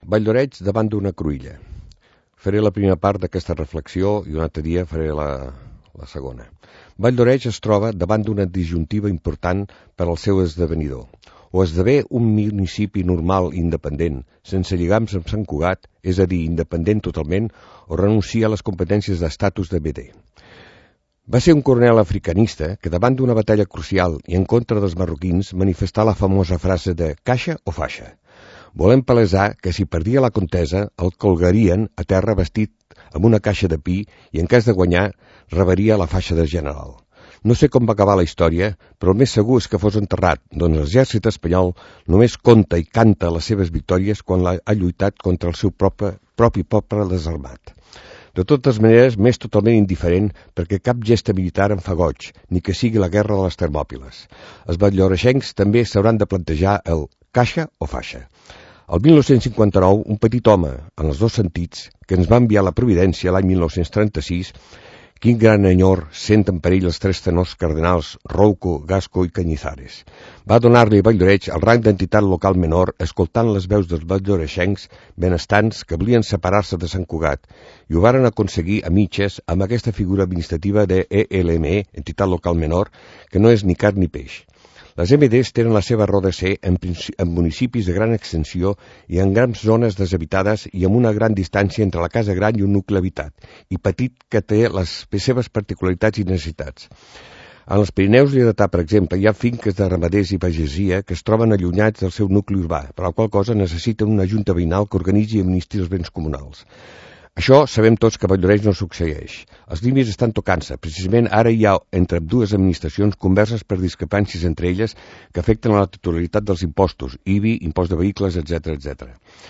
Valldoreix davant d'una cruïlla. Faré la primera part d'aquesta reflexió i un altre dia faré la segona. Valldoreix es troba davant d'una disjuntiva important per al seu esdevenidor. O esdevé un municipi normal i independent, sense lligams amb Sant Cugat, és a dir, independent totalment, o renuncia a les competències d'estatus de BD. Va ser un coronel africanista que davant d'una batalla crucial i en contra dels marroquins manifestà la famosa frase de «caixa o faixa». Volem palesar que si perdia la contesa el colgarien a terra vestit amb una caixa de pi i en cas de guanyar rebaria la faixa de general. No sé com va acabar la història, però el més segur és que fos enterrat, doncs l'exèrcit espanyol només conta i canta les seves victòries quan ha lluitat contra el seu propi poble desarmat. De totes maneres, m'és totalment indiferent perquè cap gesta militar em fa goig, ni que sigui la guerra de les Termòpiles. Els valldoreixencs també s'hauran de plantejar el caixa o faixa. El 1959, un petit home, en els dos sentits, que ens va enviar la Providència l'any 1936, quin gran enyor sent en perill els tres tenors cardenals Rouco, Gasco i Cañizares. Va donar-li a Valldoreix el rang d'entitat local menor escoltant les veus dels valldoreixencs benestants que volien separar-se de Sant Cugat i ho varen aconseguir a mitges amb aquesta figura administrativa de ELME, entitat local menor, que no és ni carn ni peix. Les MDs tenen la seva raó de ser en municipis de gran extensió i en grans zones deshabitades i amb una gran distància entre la casa gran i un nucli habitat, i petit que té les seves particularitats i necessitats. En els Pirineus Lleidatà, per exemple, hi ha finques de ramaders i pagesia que es troben allunyats del seu nucli urbà, per la qual cosa necessiten una junta veïnal que organitzi i administri els béns comunals. Això sabem tots que a Valldoreix no succeeix. Els límits estan tocant-se. Precisament ara hi ha entre dues administracions converses per discrepàncies entre elles que afecten a la titularitat dels impostos, IBI, impost de vehicles, etc.